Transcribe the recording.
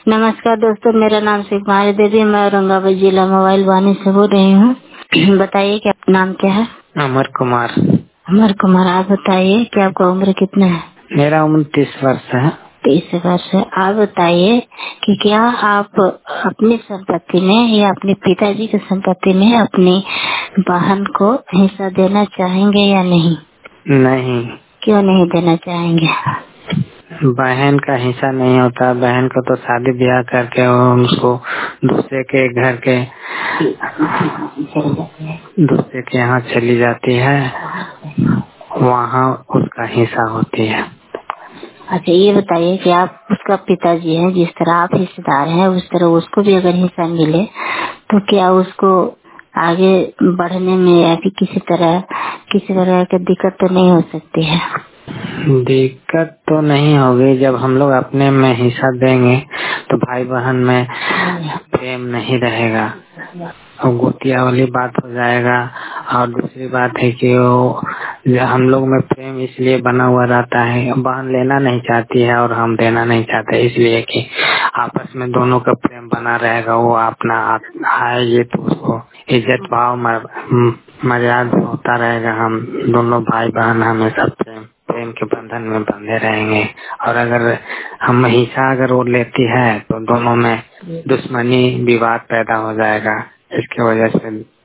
नमस्कार दोस्तों, मेरा नाम श्री कुमारी देवी, मैं औरंगाबाद जिला मोबाइल वाणी से बोल रही हूँ। बताइए कि आपका नाम क्या है? अमर कुमार। अमर कुमार, आप बताइए कि आपका उम्र कितना है? मेरा उम्र 30 वर्ष है। 30 वर्ष है। आप बताइए कि क्या आप अपनी संपत्ति में या अपने पिताजी की संपत्ति में अपनी बहन को हिस्सा देना चाहेंगे या नहीं? नहीं, क्यों नहीं देना चाहेंगे? बहन का हिस्सा नहीं होता। बहन को तो शादी ब्याह करके उसको दूसरे के घर के दूसरे के यहाँ चली जाती है, वहाँ उसका हिस्सा होती है। अच्छा, ये बताइए कि आप उसका पिताजी हैं, जिस तरह आप हिस्सेदार हैं उस तरह उसको भी अगर हिस्सा मिले तो क्या उसको आगे बढ़ने में या फिर किसी तरह की दिक्कत तो नहीं हो सकती है? दिक्कत तो नहीं होगी। जब हम लोग अपने में हिस्सा देंगे तो भाई बहन में प्रेम नहीं रहेगा और गोतिया वाली बात हो जाएगा। और दूसरी बात है कि हम लोग में प्रेम इसलिए बना हुआ रहता है, बहन लेना नहीं चाहती है और हम देना नहीं चाहते, इसलिए कि आपस में दोनों का प्रेम बना रहेगा। वो अपना आएगी तो उसको इज्जत भाव मर्यादा होता रहेगा। हम दोनों भाई बहन हमेशा प्रेम के बंधन में बंधे रहेंगे। और अगर हम हिस्सा अगर वो लेती है तो दोनों में दुश्मनी विवाद पैदा हो जाएगा। इसके वजह से